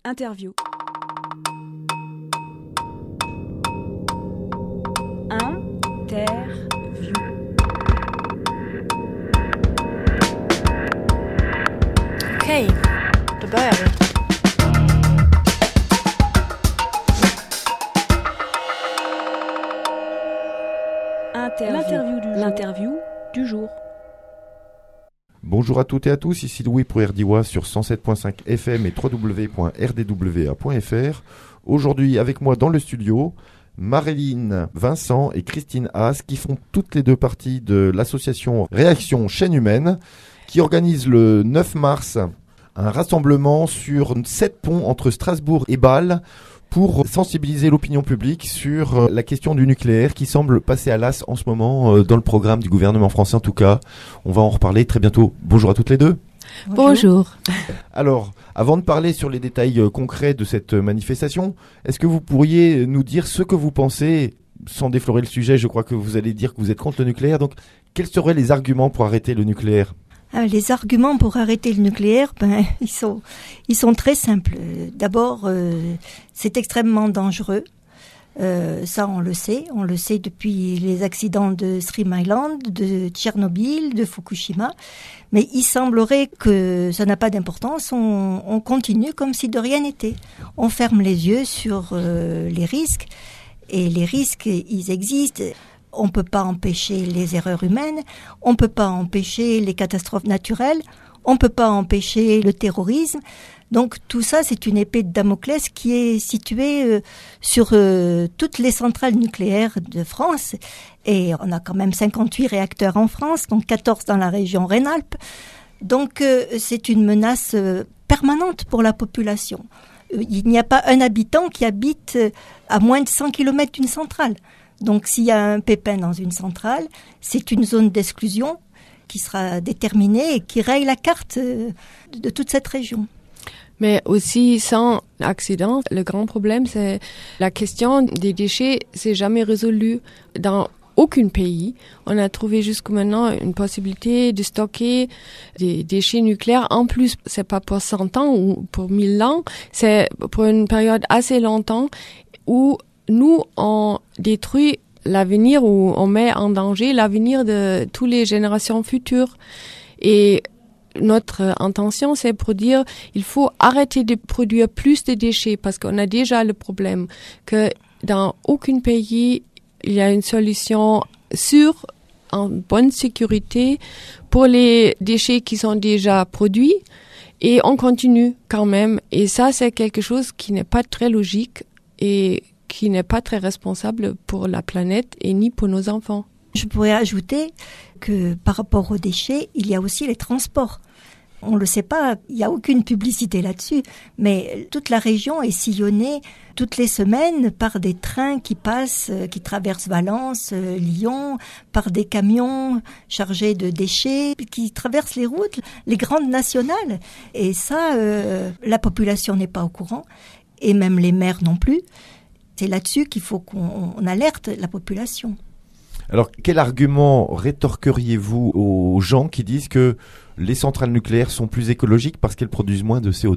Interview. Interview. Okej, då börjar vi. L'interview du jour. Bonjour à toutes et à tous, ici Louis pour RDWA sur 107.5 FM et www.rdwa.fr. Aujourd'hui avec moi dans le studio, Maréline Vincent et Christine Haas qui font toutes les deux partie de l'association Réaction Chaîne Humaine qui organise le 9 mars un rassemblement sur 7 ponts entre Strasbourg et Bâle pour sensibiliser l'opinion publique sur la question du nucléaire qui semble passer à l'as en ce moment dans le programme du gouvernement français en tout cas. On va en reparler très bientôt. Bonjour à toutes les deux. Bonjour. Alors, avant de parler sur les détails concrets de cette manifestation, est-ce que vous pourriez nous dire ce que vous pensez, sans déflorer le sujet, je crois que vous allez dire que vous êtes contre le nucléaire, donc quels seraient les arguments pour arrêter le nucléaire ? Les arguments pour arrêter le nucléaire, ils sont très simples. D'abord, c'est extrêmement dangereux. Ça, on le sait depuis les accidents de Three Mile Island, de Tchernobyl, de Fukushima. Mais il semblerait que ça n'a pas d'importance. On continue comme si de rien n'était. On ferme les yeux sur les risques. Et les risques, ils existent. On peut pas empêcher les erreurs humaines. On peut pas empêcher les catastrophes naturelles. On peut pas empêcher le terrorisme. Donc tout ça, c'est une épée de Damoclès qui est située sur toutes les centrales nucléaires de France. Et on a quand même 58 réacteurs en France, donc 14 dans la région Rhône-Alpes. Donc c'est une menace permanente pour la population. Il n'y a pas un habitant qui habite à moins de 100 km d'une centrale. Donc s'il y a un pépin dans une centrale, c'est une zone d'exclusion qui sera déterminée et qui raye la carte de toute cette région. Mais aussi, sans accident, le grand problème, c'est la question des déchets, c'est jamais résolu dans aucun pays. On a trouvé jusqu'à maintenant une possibilité de stocker des déchets nucléaires. En plus, c'est pas pour 100 ans ou pour 1000 ans, c'est pour une période assez longtemps où nous, on détruit l'avenir ou on met en danger l'avenir de toutes les générations futures. Et notre intention, c'est pour dire il faut arrêter de produire plus de déchets parce qu'on a déjà le problème que dans aucun pays, il y a une solution sûre, en bonne sécurité pour les déchets qui sont déjà produits et on continue quand même. Et ça, c'est quelque chose qui n'est pas très logique et qui n'est pas très responsable pour la planète et ni pour nos enfants. Je pourrais ajouter que par rapport aux déchets, il y a aussi les transports. On le sait pas, il n'y a aucune publicité là-dessus, mais toute la région est sillonnée toutes les semaines par des trains qui passent, qui traversent Valence, Lyon, par des camions chargés de déchets qui traversent les routes, les grandes nationales. Et ça, la population n'est pas au courant, et même les maires non plus. C'est là-dessus qu'il faut qu'on alerte la population. Alors, quel argument rétorqueriez-vous aux gens qui disent que les centrales nucléaires sont plus écologiques parce qu'elles produisent moins de CO2 ?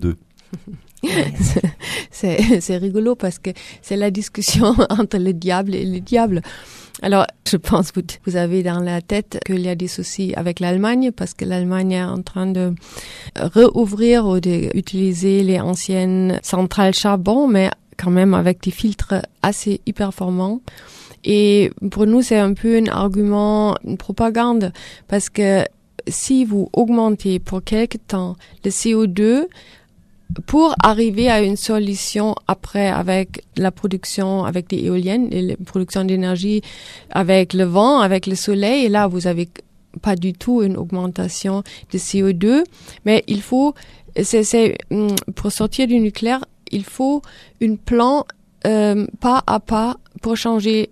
C'est rigolo parce que c'est la discussion entre le diable et le diable. Alors, je pense que vous avez dans la tête qu'il y a des soucis avec l'Allemagne parce que l'Allemagne est en train de réouvrir ou d'utiliser les anciennes centrales charbon, mais quand même avec des filtres assez performants. Et pour nous, c'est un peu un argument, une propagande, parce que si vous augmentez pour quelque temps le CO2, pour arriver à une solution après avec la production, avec des éoliennes, et la production d'énergie avec le vent, avec le soleil, et là, vous avez pas du tout une augmentation de CO2, mais il faut, pour sortir du nucléaire, il faut un plan pas à pas pour changer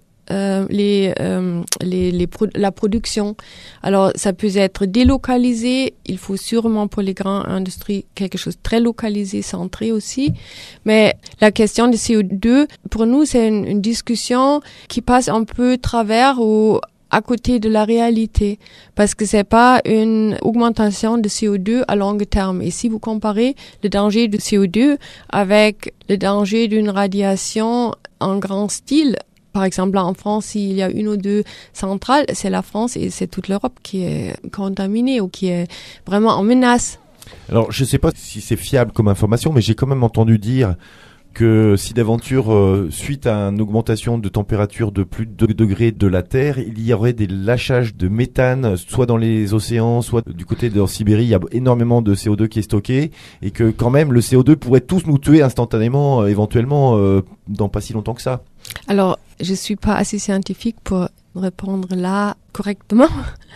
la production. Alors, ça peut être délocalisé. Il faut sûrement pour les grandes industries quelque chose de très localisé, centré aussi. Mais la question du CO2, pour nous, c'est une discussion qui passe un peu travers ou à côté de la réalité parce que c'est pas une augmentation de CO2 à long terme. Et si vous comparez le danger de CO2 avec le danger d'une radiation en grand style, par exemple, en France, s'il y a une ou deux centrales, c'est la France et c'est toute l'Europe qui est contaminée ou qui est vraiment en menace. Alors, je ne sais pas si c'est fiable comme information, mais j'ai quand même entendu dire que si d'aventure, suite à une augmentation de température de plus de 2 degrés de la Terre, il y aurait des lâchages de méthane, soit dans les océans, soit du côté de Sibérie, il y a énormément de CO2 qui est stocké, et que quand même le CO2 pourrait tous nous tuer instantanément, éventuellement, dans pas si longtemps que ça. Alors, je suis pas assez scientifique pour répondre là correctement.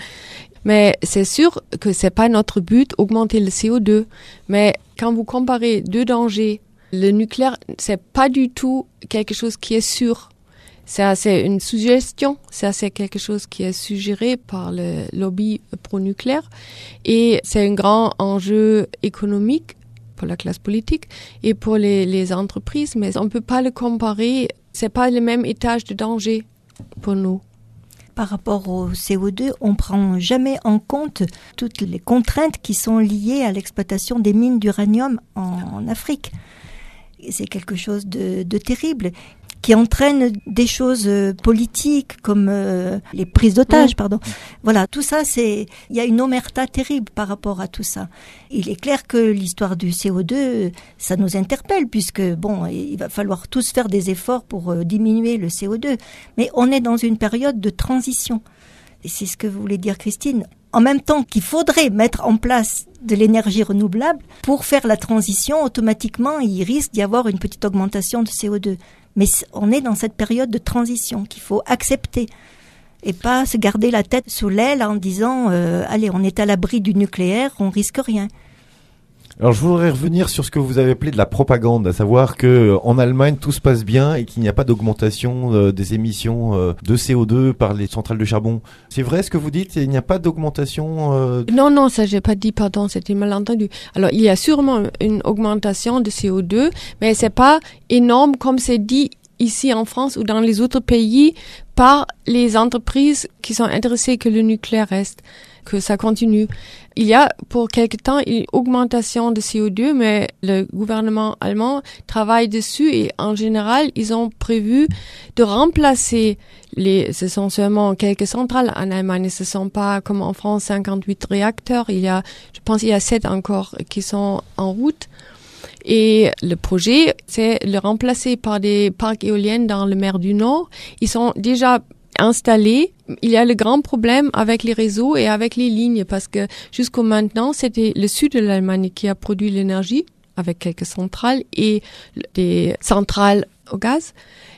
Mais c'est sûr que c'est pas notre but augmenter le CO2. Mais quand vous comparez deux dangers, le nucléaire, c'est pas du tout quelque chose qui est sûr. Ça, c'est une suggestion. Ça, c'est quelque chose qui est suggéré par le lobby pro-nucléaire. Et c'est un grand enjeu économique pour la classe politique et pour les entreprises. Mais on peut pas le comparer. C'est pas le même étage de danger pour nous. Par rapport au CO2, on prend jamais en compte toutes les contraintes qui sont liées à l'exploitation des mines d'uranium en Afrique. C'est quelque chose de terrible qui entraîne des choses politiques comme les prises d'otages, Voilà, tout ça, il y a une omerta terrible par rapport à tout ça. Il est clair que l'histoire du CO2, ça nous interpelle puisque, il va falloir tous faire des efforts pour diminuer le CO2. Mais on est dans une période de transition. Et c'est ce que vous voulez dire, Christine. En même temps qu'il faudrait mettre en place de l'énergie renouvelable, pour faire la transition, automatiquement, il risque d'y avoir une petite augmentation de CO2. Mais on est dans cette période de transition qu'il faut accepter et pas se garder la tête sous l'aile en disant allez, on est à l'abri du nucléaire, on risque rien. Alors je voudrais revenir sur ce que vous avez appelé de la propagande, à savoir que en Allemagne tout se passe bien et qu'il n'y a pas d'augmentation des émissions de CO2 par les centrales de charbon. C'est vrai ce que vous dites? Il n'y a pas d'augmentation Non, ça j'ai pas dit, pardon, c'était mal entendu. Alors il y a sûrement une augmentation de CO2, mais c'est pas énorme comme c'est dit ici en France ou dans les autres pays par les entreprises qui sont intéressées que le nucléaire reste, que ça continue. Il y a pour quelque temps une augmentation de CO2, mais le gouvernement allemand travaille dessus et en général, ils ont prévu de remplacer ce sont seulement quelques centrales en Allemagne, ce sont pas comme en France 58 réacteurs, je pense il y a 7 encore qui sont en route. Et le projet, c'est le remplacer par des parcs éoliens dans le mer du Nord. Ils sont déjà installés. Il y a le grand problème avec les réseaux et avec les lignes parce que jusqu'au maintenant, c'était le sud de l'Allemagne qui a produit l'énergie avec quelques centrales et des centrales au gaz.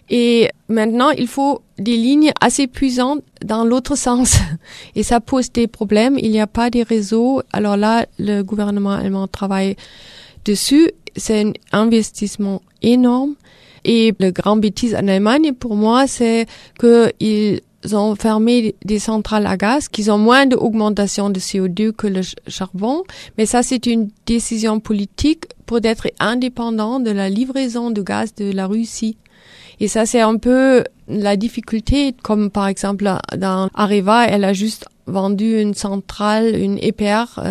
Et maintenant, il faut des lignes assez puissantes dans l'autre sens. Et ça pose des problèmes. Il n'y a pas de réseaux. Alors là, le gouvernement allemand travaille dessus. C'est un investissement énorme. Et le grand bêtise en Allemagne, pour moi, c'est qu'ils ont fermé des centrales à gaz qui ont moins d'augmentation de CO2 que le charbon. Mais ça, c'est une décision politique pour être indépendant de la livraison de gaz de la Russie. Et ça, c'est un peu la difficulté, comme par exemple dans Areva, elle a juste vendu une centrale, une EPR,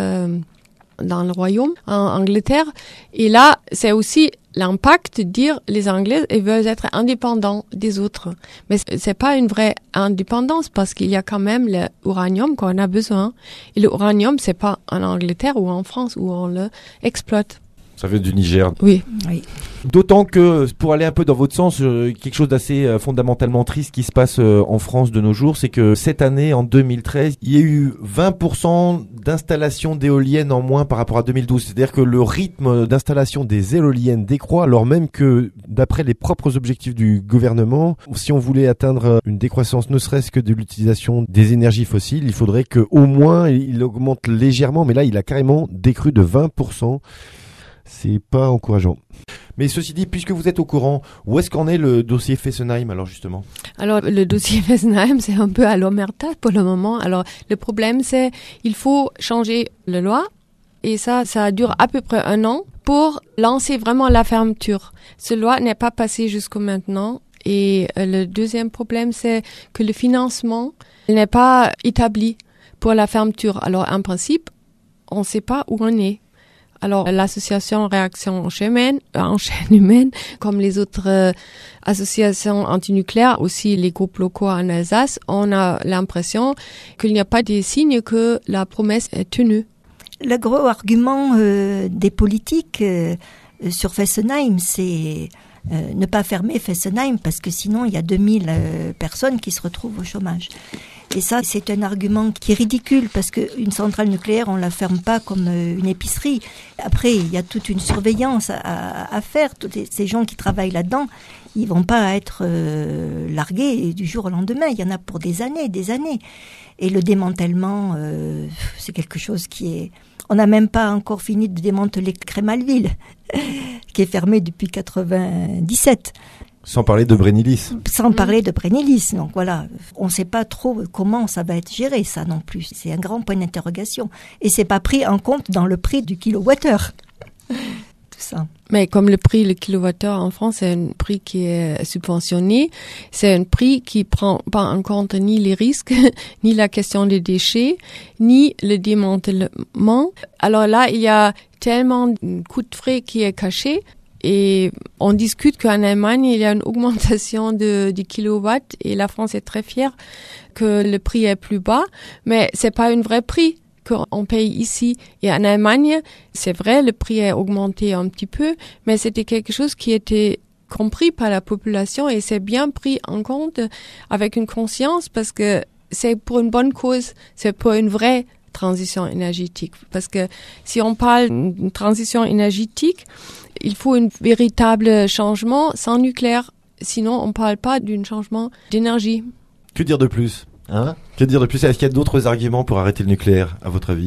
dans le royaume, en Angleterre. Et là, c'est aussi l'impact de dire les Anglais, ils veulent être indépendants des autres. Mais c'est pas une vraie indépendance parce qu'il y a quand même l'uranium qu'on a besoin. Et l'uranium, c'est pas en Angleterre ou en France où on le exploite. Ça vient du Niger. Oui. D'autant que, pour aller un peu dans votre sens, quelque chose d'assez fondamentalement triste qui se passe en France de nos jours, c'est que cette année, en 2013, il y a eu 20% d'installations d'éoliennes en moins par rapport à 2012. C'est-à-dire que le rythme d'installation des éoliennes décroît, alors même que, d'après les propres objectifs du gouvernement, si on voulait atteindre une décroissance ne serait-ce que de l'utilisation des énergies fossiles, il faudrait qu'au moins il augmente légèrement, mais là, il a carrément décru de 20%. C'est pas encourageant. Mais ceci dit, puisque vous êtes au courant, où est-ce qu'en est le dossier Fessenheim alors justement? Alors le dossier Fessenheim, c'est un peu à l'omerta pour le moment. Alors le problème, c'est il faut changer la loi et ça dure à peu près 1 an pour lancer vraiment la fermeture. Cette loi n'est pas passée jusqu'au maintenant Et le deuxième problème, c'est que le financement n'est pas établi pour la fermeture. Alors, en principe, on ne sait pas où on est. Alors, l'association Réaction en chaîne humaine, comme les autres associations antinucléaires, aussi les groupes locaux en Alsace, on a l'impression qu'il n'y a pas de signes que la promesse est tenue. Le gros argument des politiques sur Fessenheim, c'est ne pas fermer Fessenheim, parce que sinon, il y a 2000 personnes qui se retrouvent au chômage. Et ça, c'est un argument qui est ridicule, parce qu'une centrale nucléaire, on la ferme pas comme une épicerie. Après, il y a toute une surveillance à faire. Tous ces gens qui travaillent là-dedans, ils vont pas être largués du jour au lendemain. Il y en a pour des années, des années. Et le démantèlement, c'est quelque chose qui est... On n'a même pas encore fini de démanteler Crémalville, qui est fermé depuis 97. Sans parler de Brennilis. Sans parler de Brennilis. Donc voilà, on ne sait pas trop comment ça va être géré, ça non plus. C'est un grand point d'interrogation. Et c'est pas pris en compte dans le prix du kilowattheure. Tout ça. Mais comme le prix le kilowattheure en France, c'est un prix qui est subventionné, c'est un prix qui prend pas en compte ni les risques, ni la question des déchets, ni le démantèlement. Alors là, il y a tellement de coût de frais qui est caché. Et on discute qu'en Allemagne, il y a une augmentation de kilowatts et la France est très fière que le prix est plus bas, mais c'est pas un vrai prix qu'on paye ici. Et en Allemagne, c'est vrai, le prix est augmenté un petit peu, mais c'était quelque chose qui était compris par la population et c'est bien pris en compte avec une conscience parce que c'est pour une bonne cause, c'est pour une vraie transition énergétique. Parce que si on parle d'une transition énergétique, il faut un véritable changement sans nucléaire. Sinon, on ne parle pas d'un changement d'énergie. Que dire de plus, hein ? Que dire de plus ? Est-ce qu'il y a d'autres arguments pour arrêter le nucléaire, à votre avis ?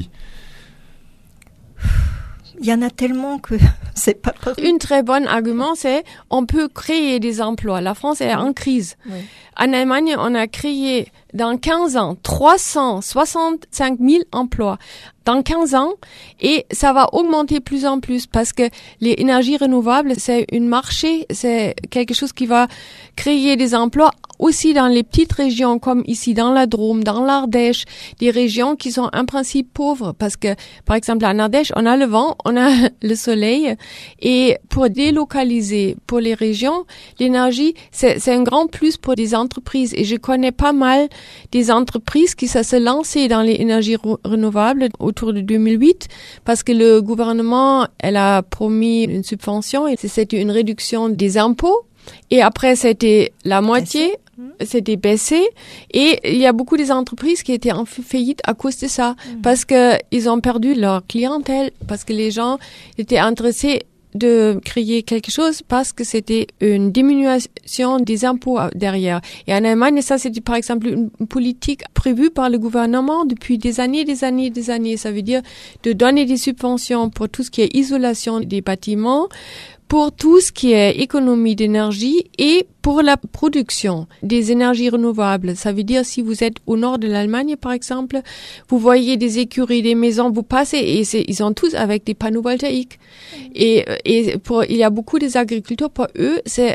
Il y en a tellement que c'est pas possible. Un très bon argument, c'est on peut créer des emplois. La France est en crise. Oui. En Allemagne, on a créé dans 15 ans 365 000 emplois. Dans 15 ans, et ça va augmenter plus en plus parce que les énergies renouvelables, c'est un marché, c'est quelque chose qui va créer des emplois aussi dans les petites régions comme ici dans la Drôme, dans l'Ardèche, des régions qui sont en principe pauvres parce que, par exemple, en Ardèche, on a le vent, on a le soleil et pour délocaliser pour les régions, l'énergie, c'est un grand plus pour des entreprises et je connais pas mal des entreprises qui se lançaient dans les énergies renouvelables autour de 2008 parce que le gouvernement, elle a promis une subvention et c'était une réduction des impôts et après c'était la moitié, c'était baissé et il y a beaucoup des entreprises qui étaient en faillite à cause de ça parce que ils ont perdu leur clientèle parce que les gens étaient intéressés de créer quelque chose parce que c'était une diminution des impôts derrière. Et en Allemagne, ça c'était par exemple une politique prévue par le gouvernement depuis des années. Ça veut dire de donner des subventions pour tout ce qui est isolation des bâtiments, pour tout ce qui est économie d'énergie et pour la production des énergies renouvelables. Ça veut dire si vous êtes au nord de l'Allemagne, par exemple, vous voyez des écuries, des maisons, vous passez et ils sont tous avec des panneaux voltaïques. Et il y a beaucoup des agriculteurs, pour eux, c'est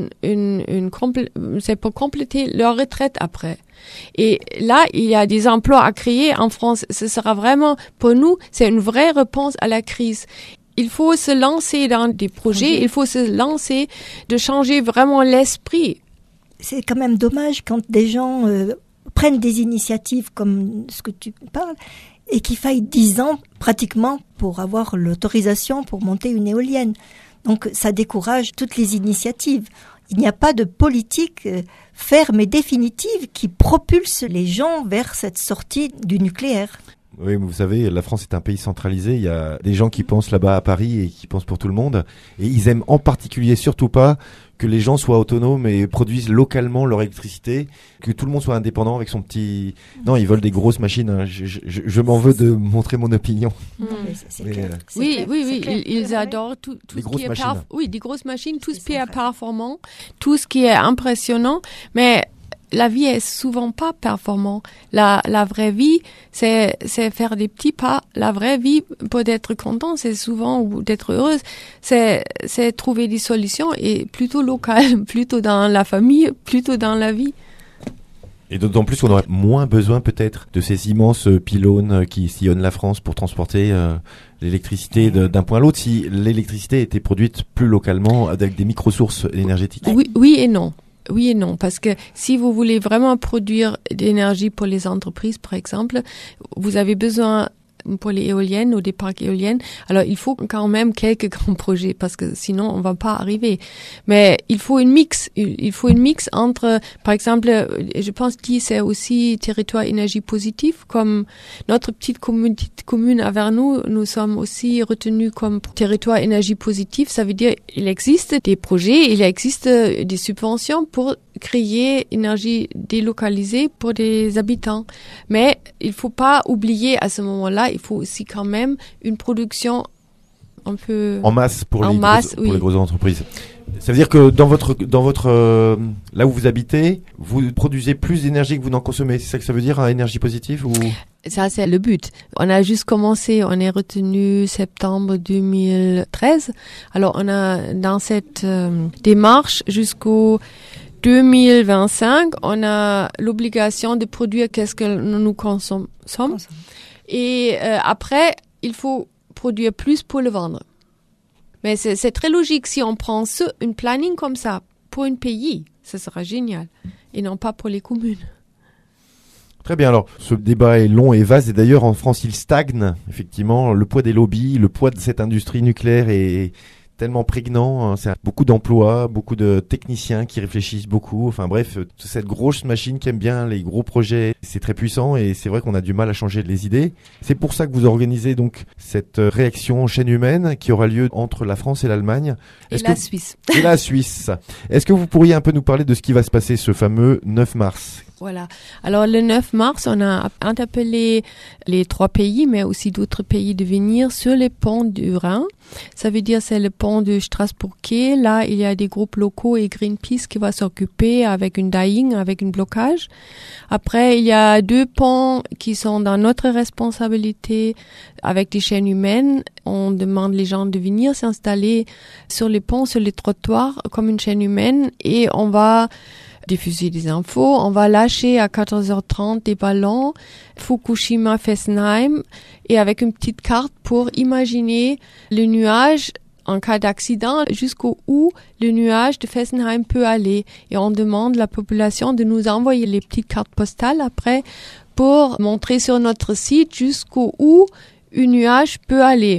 c'est pour compléter leur retraite après. Et là, il y a des emplois à créer en France. Ce sera vraiment, pour nous, c'est une vraie réponse à la crise. Il faut se lancer dans des projets, il faut se lancer de changer vraiment l'esprit. C'est quand même dommage quand des gens prennent des initiatives comme ce que tu parles et qu'il faille 10 ans pratiquement pour avoir l'autorisation pour monter une éolienne. Donc ça décourage toutes les initiatives. Il n'y a pas de politique ferme et définitive qui propulse les gens vers cette sortie du nucléaire. Oui, vous savez, la France est un pays centralisé. Il y a des gens qui pensent là-bas à Paris et qui pensent pour tout le monde. Et ils aiment en particulier surtout pas que les gens soient autonomes et produisent localement leur électricité, que tout le monde soit indépendant avec son petit... Non, ils veulent des grosses machines. Hein. Je m'en veux de montrer mon opinion. Oui, ils adorent tout ce qui est des grosses machines, tout ce qui est performant, tout ce qui est impressionnant. Mais la vie est souvent pas performante. La vraie vie, c'est faire des petits pas. La vraie vie, pour être content, c'est souvent, ou d'être heureuse, c'est trouver des solutions et plutôt locales, plutôt dans la famille, plutôt dans la vie. Et d'autant plus qu'on aurait moins besoin peut-être de ces immenses pylônes qui sillonnent la France pour transporter l'électricité d'un point à l'autre, si l'électricité était produite plus localement avec des microsources énergétiques. Oui et non. Oui et non, parce que si vous voulez vraiment produire d'énergie pour les entreprises, par exemple, vous avez besoin pour les éoliennes ou des parcs éoliennes. Alors, il faut quand même quelques grands projets parce que sinon, on va pas arriver. Mais il faut une mix. Il faut une mix entre, par exemple, je pense que c'est aussi territoire énergie positive, comme notre petite commune à Vernoux, nous sommes aussi retenus comme territoire énergie positive. Ça veut dire, il existe des projets, il existe des subventions pour créer énergie délocalisée pour des habitants. Mais il faut pas oublier à ce moment-là, il faut aussi quand même une production un peu en masse pour les grosses entreprises. Ça veut dire que dans votre là où vous habitez, vous produisez plus d'énergie que vous n'en consommez. C'est ça que ça veut dire, hein, énergie positive ou... Ça, c'est le but. On a juste commencé, on est retenu septembre 2013. Alors, on a dans cette démarche jusqu'au 2025, on a l'obligation de produire qu'est-ce que nous consommons. Et après, il faut produire plus pour le vendre. Mais c'est très logique. Si on prend une planning comme ça pour un pays, ça sera génial. Et non pas pour les communes. Très bien. Alors, ce débat est long et vaste. Et d'ailleurs, en France, il stagne. Effectivement, le poids des lobbies, le poids de cette industrie nucléaire est tellement prégnant, hein, c'est beaucoup d'emplois, beaucoup de techniciens qui réfléchissent beaucoup, enfin bref, cette grosse machine qui aime bien les gros projets, c'est très puissant et c'est vrai qu'on a du mal à changer les idées. C'est pour ça que vous organisez donc cette réaction en chaîne humaine qui aura lieu entre la France et l'Allemagne. Suisse. Et la Suisse. Est-ce que vous pourriez un peu nous parler de ce qui va se passer ce fameux 9 mars ? Voilà. Alors, le 9 mars, on a interpellé les 3 pays, mais aussi d'autres pays de venir sur les ponts du Rhin. Ça veut dire c'est le pont de Strasbourg-Quai. Là, il y a des groupes locaux et Greenpeace qui va s'occuper avec une dying, avec un blocage. Après, il y a 2 ponts qui sont dans notre responsabilité avec des chaînes humaines. On demande les gens de venir s'installer sur les ponts, sur les trottoirs comme une chaîne humaine et on va diffuser des infos. On va lâcher à 14h30 des ballons Fukushima, Fessenheim et avec une petite carte pour imaginer le nuage en cas d'accident jusqu'où le nuage de Fessenheim peut aller. Et on demande à la population de nous envoyer les petites cartes postales après pour montrer sur notre site jusqu'où un nuage peut aller.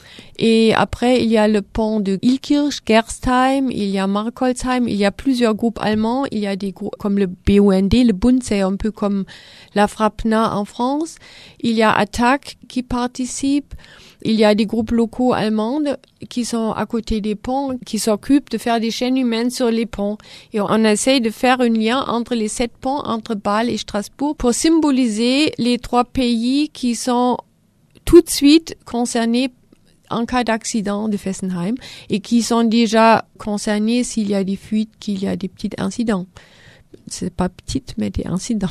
Et après, il y a le pont de Ilkirch, Gerstheim, il y a Markholzheim, il y a plusieurs groupes allemands, il y a des groupes comme le BUND, le Bund, c'est un peu comme la Frapna en France. Il y a Attac qui participe. Il y a des groupes locaux allemands qui sont à côté des ponts, qui s'occupent de faire des chaînes humaines sur les ponts. Et on essaye de faire un lien entre les 7 ponts, entre Bâle et Strasbourg, pour symboliser les 3 pays qui sont tout de suite concernés en cas d'accident de Fessenheim et qui sont déjà concernés s'il y a des fuites, qu'il y a des petits incidents. C'est pas petites, mais des incidents.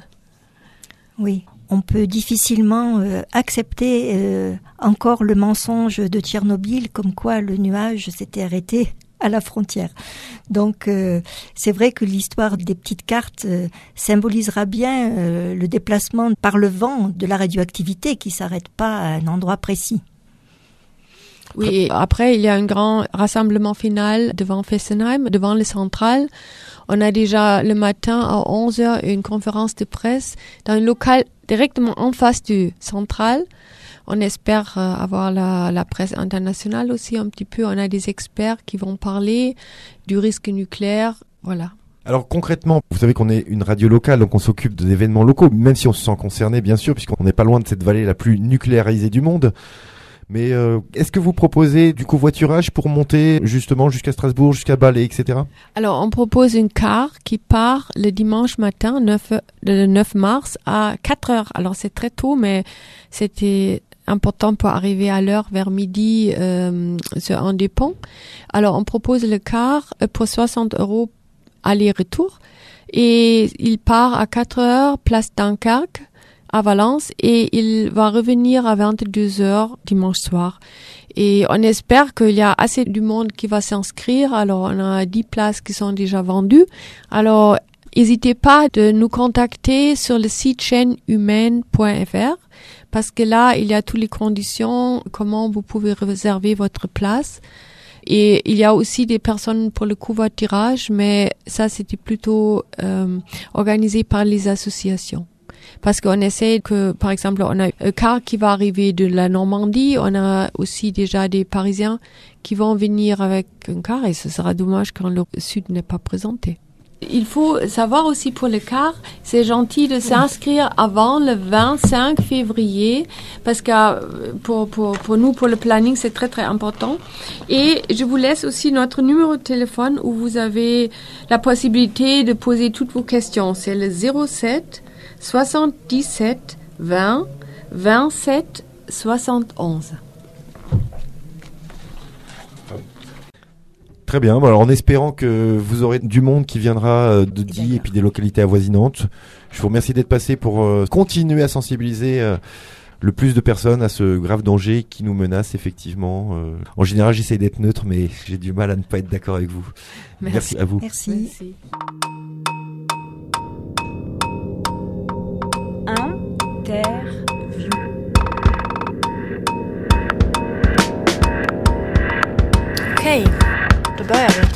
Oui, on peut difficilement accepter encore le mensonge de Tchernobyl comme quoi le nuage s'était arrêté à la frontière. Donc c'est vrai que l'histoire des petites cartes symbolisera bien le déplacement par le vent de la radioactivité qui s'arrête pas à un endroit précis. Oui, et après, il y a un grand rassemblement final devant Fessenheim, devant les centrales. On a déjà le matin à 11h une conférence de presse dans un local directement en face du central. On espère avoir la presse internationale aussi un petit peu. On a des experts qui vont parler du risque nucléaire. Voilà. Alors concrètement, vous savez qu'on est une radio locale, donc on s'occupe d'événements locaux, même si on se sent concerné, bien sûr, puisqu'on n'est pas loin de cette vallée la plus nucléarisée du monde. Mais est-ce que vous proposez du covoiturage pour monter justement jusqu'à Strasbourg, jusqu'à Bâle, etc. Alors, on propose une car qui part le dimanche matin, le 9 mars, à 4 heures. Alors, c'est très tôt, mais c'était important pour arriver à l'heure vers midi sur un des ponts. Alors, on propose le car pour 60 € aller-retour. et il part à 4 heures, place Dunkerque, à Valence, et il va revenir à 22 heures dimanche soir. Et on espère qu'il y a assez du monde qui va s'inscrire. Alors, on a 10 places qui sont déjà vendues. Alors, n'hésitez pas de nous contacter sur le site chaînehumaine.fr parce que là, il y a toutes les conditions, comment vous pouvez réserver votre place. Et il y a aussi des personnes pour le covoiturage, mais ça, c'était plutôt organisé par les associations. Parce qu'on essaie que, par exemple, on a un car qui va arriver de la Normandie, on a aussi déjà des Parisiens qui vont venir avec un car et ce sera dommage quand le Sud n'est pas présenté. Il faut savoir aussi pour le car, c'est gentil de s'inscrire avant le 25 février parce que pour nous, pour le planning, c'est très très important. Et je vous laisse aussi notre numéro de téléphone où vous avez la possibilité de poser toutes vos questions. C'est le 07 77 20 27 71. Très bien. Alors, en espérant que vous aurez du monde qui viendra de Die et puis des localités avoisinantes, je vous remercie d'être passé pour continuer à sensibiliser le plus de personnes à ce grave danger qui nous menace effectivement. En général, j'essaie d'être neutre, mais j'ai du mal à ne pas être d'accord avec vous. Merci à vous. Merci. Interview. Okay, då börjar vi.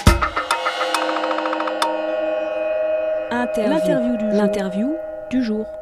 L'interview du jour.